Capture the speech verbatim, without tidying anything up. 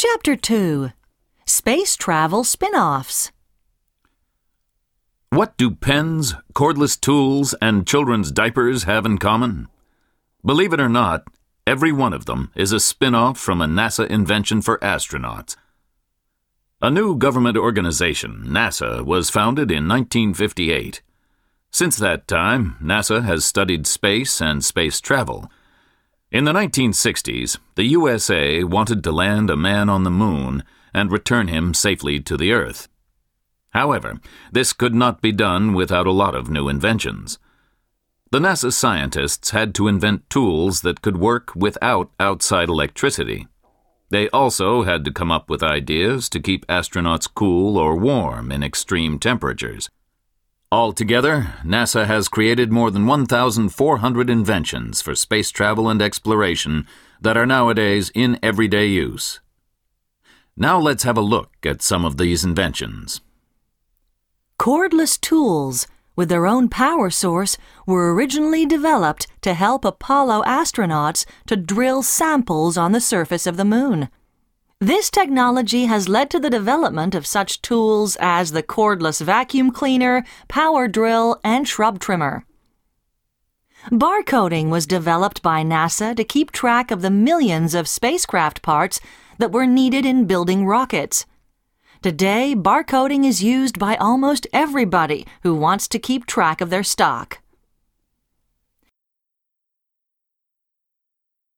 Chapter two. Space Travel Spin-offs. What do pens, cordless tools, and children's diapers have in common? Believe it or not, every one of them is a spin-off from a NASA invention for astronauts. A new government organization, NASA, was founded in nineteen fifty-eight. Since that time, NASA has studied space and space travel. In the nineteen sixties, the U S A wanted to land a man on the moon and return him safely to the Earth. However, this could not be done without a lot of new inventions. The NASA scientists had to invent tools that could work without outside electricity. They also had to come up with ideas to keep astronauts cool or warm in extreme temperatures. Altogether, NASA has created more than one thousand four hundred inventions for space travel and exploration that are nowadays in everyday use. Now let's have a look at some of these inventions. Cordless tools, with their own power source, were originally developed to help Apollo astronauts to drill samples on the surface of the moon. This technology has led to the development of such tools as the cordless vacuum cleaner, power drill, and shrub trimmer. Barcoding was developed by NASA to keep track of the millions of spacecraft parts that were needed in building rockets. Today, barcoding is used by almost everybody who wants to keep track of their stock.